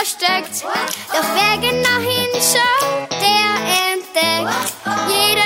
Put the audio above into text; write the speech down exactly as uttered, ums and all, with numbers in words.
versteckt. Doch wer genau hinschaut, der entdeckt jede